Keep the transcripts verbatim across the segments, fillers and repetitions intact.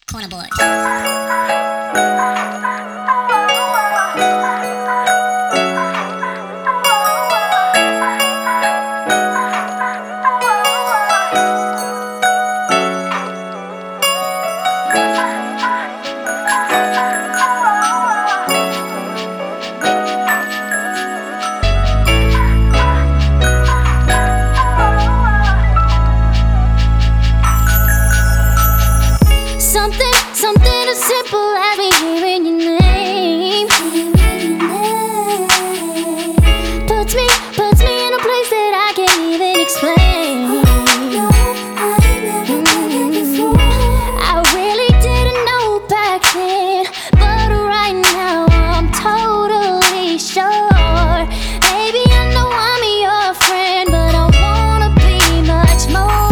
Corner boy. Something, something as simple as me hearing your name puts me, puts me in a place that I can't even explain. Mm, I really didn't know back then, but right now I'm totally sure. Maybe I know I'm your friend, but I wanna be much more.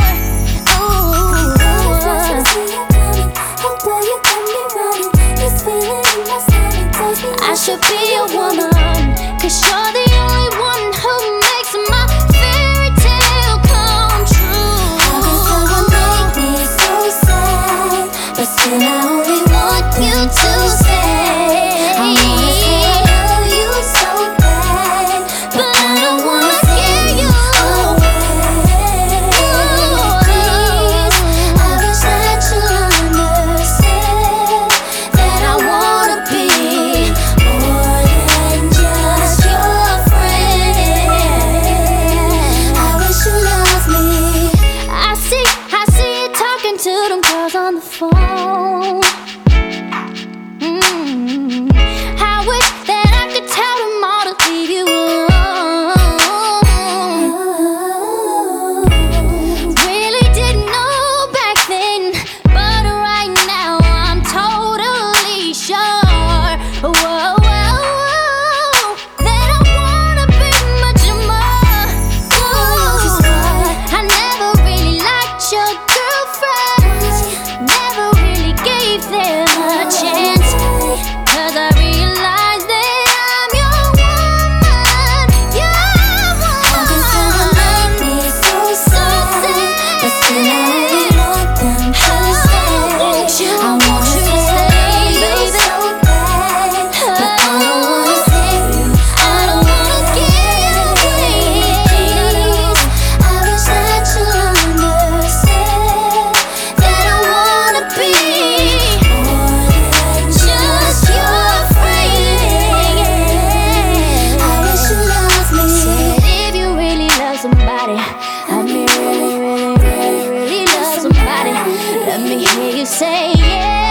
I should be a woman, 'cause you're the only one who makes my fairy tale come true. How can someone make me so sad, but still I only want you to stay? I wanna say I love you so bad, but I don't wanna scare you away. Please, I wish that you understand that I wanna be more than just your friend. I wish you loved me. I see, I see you talking to them girls on the phone. Mm. I wish that I could tell them all to leave you alone. Really didn't know back then, but right now I'm totally sure. Whoa, whoa, whoa, that I wanna be much more. Cause I never really liked your girlfriends, never really gave them a chance, 'cause I realized that I'm your woman, your How can someone make woman. me so sad, but still I only want them to stay? Won't you, I won't wanna you say stay, I love you baby? so bad, but I don't wanna scare you. I don't wanna scare you, Please, I wish that you understand that I wanna be more than just your friend. I wish you loved me. If you really love somebody, I mean really, really, really, really love somebody, let me hear you say yeah.